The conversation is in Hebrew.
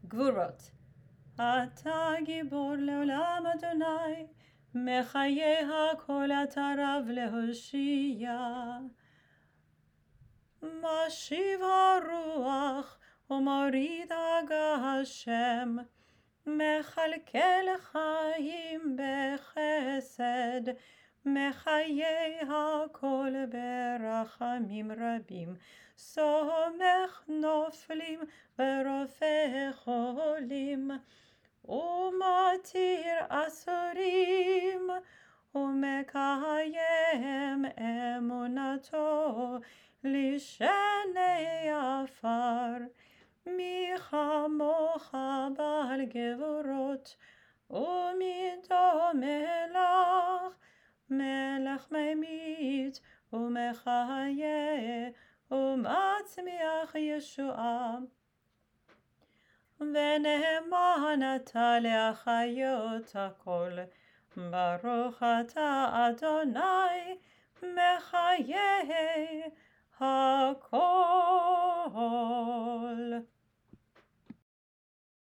גבורות. אתה גיבור לעולם אדוני, מחיי הכל אתה רב להושיע. משיב הרוח ומוריד הגשם, מכלכל חיים בחסד, מחיי הכל ברחמים רבים, סומך נופלים ורופא חולים, ומתיר אסורים, ומקיים אמונתו לשני עפר. מי כמוך בעל גבורות, ומי דומה לך, מלך ממית ומחיה ומצמיח ישועה. ונאמן אתה להחיות הכל, ברוך אתה אדוני מחיי הכל.